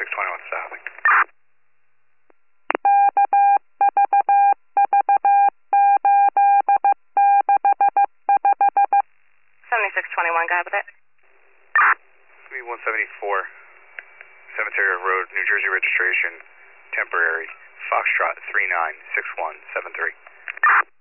7621 south. 7621, got it? 174, Cemetery Road, New Jersey registration, temporary, Foxtrot 396173.